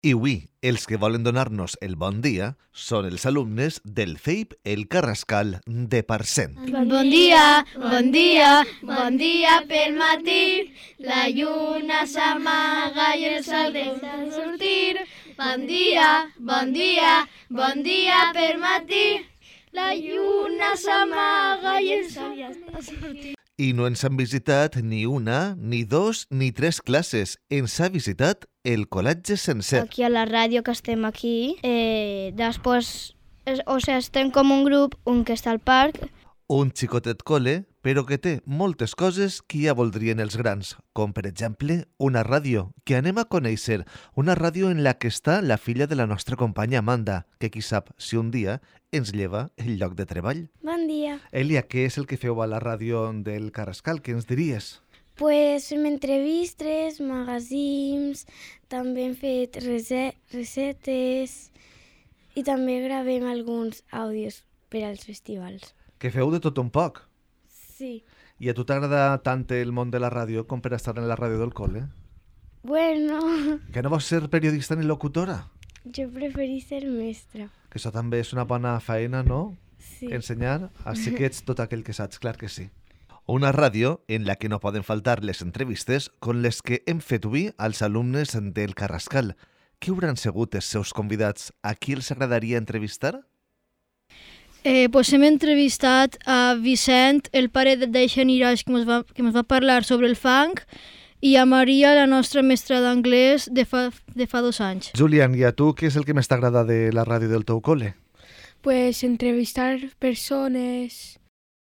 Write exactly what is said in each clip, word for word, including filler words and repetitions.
I avui, els que volen donar-nos el bon dia són els alumnes del C E I P El Carrascal de Parcent. Bon dia, bon dia, bon dia pel matí, la lluna s'amaga i el sol deixa sortir. Bon dia, bon dia, bon dia pel matí, la lluna s'amaga i el sol ja està sortint. I no ens han visitat ni una, ni dos, ni tres classes. Ens ha visitat el col·legi sencer. Aquí a la ràdio que estem aquí, eh, després, es, o sigui, estem com un grup, un que està al parc. Un xicotet col·le, però que té moltes coses que ja voldrien els grans, com per exemple una ràdio, que anem a conèixer, una ràdio en la que està la filla de la nostra companya Amanda, que qui sap si un dia ens lleva el lloc de treball. Bon dia. Elia, què és el que feu a la ràdio del Carrascal? Què ens diries? Pues fem entrevistes, magazins, també hem fet rece- recetes i també gravem alguns àudios per als festivals. Que feu de tot un poc. Sí. I a tu t'agrada tant el món de la ràdio com per estar en la ràdio del col·le? Bueno, Que no vols ser periodista ni locutora? jo preferís ser mestra. Que això també és una bona feina, no? Sí. Ensenyar a xiquets tot aquell que saps, clar que sí. Una ràdio en la que no poden faltar les entrevistes com les que hem fet avui als alumnes del Carrascal. Qui hauran sigut els seus convidats? A qui els agradaria entrevistar? Eh, pues hem entrevistat a Vicent, el pare d'Eixen Iraix, que ens va, que ens va parlar sobre el funk, i a Maria, la nostra mestra d'anglès de fa, de fa dos anys. Julián, i a tu què és el que més t'agrada de la ràdio del teu col·le? Pues entrevistar persones.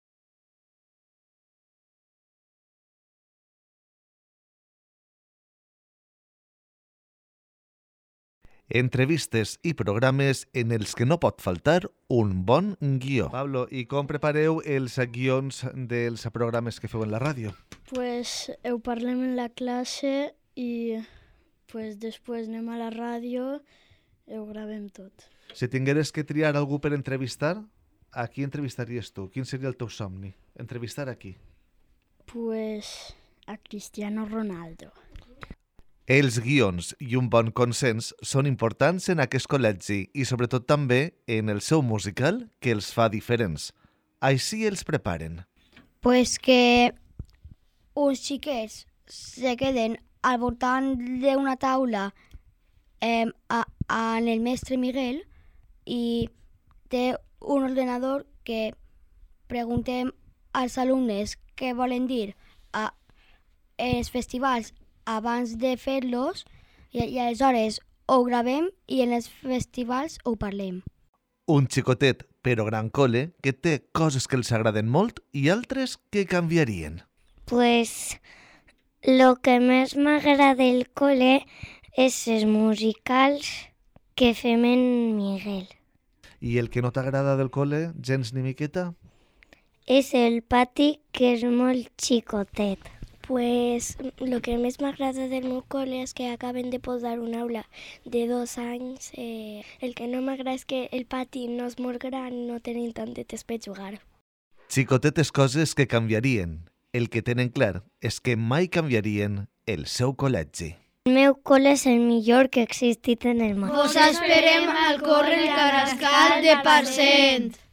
Entrevistes i programes en els que no pot faltar un bon guió. Pablo, i com prepareu els guions dels programes que feu en la ràdio? Pues ho parlem en la classe i pues, després anem a la ràdio i ho gravem tot. Si tingueres que triar algú per entrevistar, a qui entrevistaries tu? Quin seria el teu somni? Entrevistar a qui? Pues a Cristiano Ronaldo. Els guions i un bon consens són importants en aquest col·legi i sobretot també en el seu musical que els fa diferents. Així els preparen. Pues que uns xiquets se queden al voltant d'una taula eh, a, a, en el mestre Miguel i té un ordenador que preguntem als alumnes què volen dir a els festivals abans de fer-los i, i aleshores ho gravem i en els festivals ho parlem. Un xicotet però gran col·le que té coses que els agraden molt i altres que canviarien. Pues lo que més m'agrada del col·le és els musicals que fem en Miguel. I el que no t'agrada del col·le, gens ni miqueta? És el pati, que és molt xicotet. Pues lo que més m'agrada del meu col·le és que acaben de posar una aula de dos anys. Eh, el que no m'agrada és que el pati no és molt gran i no tenim tantetes per jugar. Xicotetes coses que canviarien. El que tenen clar és que mai canviarien el seu col·legi. El meu col·le és el millor que ha existit en el món. Us esperem al Corre el Carrascal de Parcent.